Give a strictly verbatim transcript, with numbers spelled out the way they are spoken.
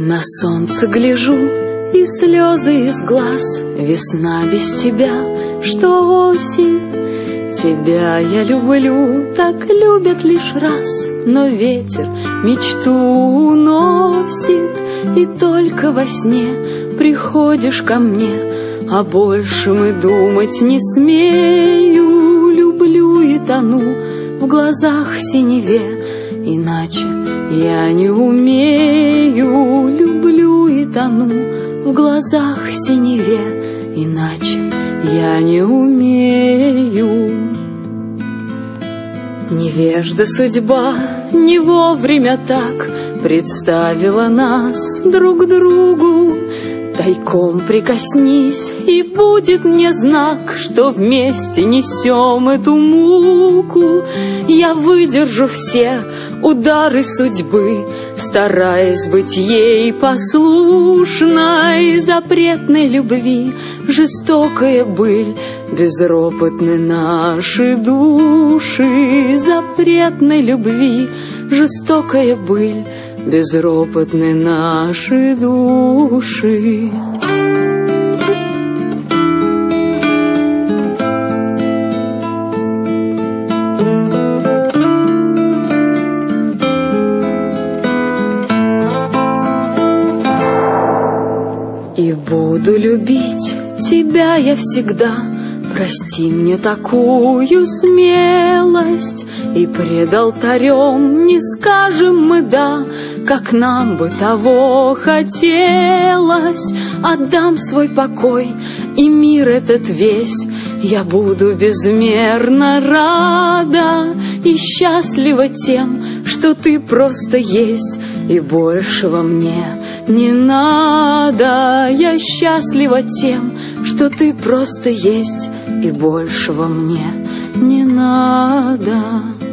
На солнце гляжу, и слезы из глаз. Весна без тебя, что осень. Тебя я люблю, так любят лишь раз, но ветер мечту уносит, и только во сне приходишь ко мне, а больше мы думать не смею. Люблю и тону в глазах синеве, иначе я не умею. Люблю и тону в глазах синеве, иначе я не умею. Невежда судьба не вовремя так представила нас друг другу. Тайком прикоснись, и будет мне знак, что вместе несем эту муку. Я выдержу все удары судьбы, стараясь быть ей послушной. Запретной любви жестокая быль, безропотны наши души. Запретной любви жестокая быль, безропотны наши души. И буду любить тебя я всегда. Прости мне такую смелость, и пред алтарем не скажем мы «да», как нам бы того хотелось. Отдам свой покой и мир этот весь, я буду безмерно рада и счастлива тем, что ты просто есть, и большего мне не надо. Я счастлива тем, что ты просто есть, и большего мне не надо.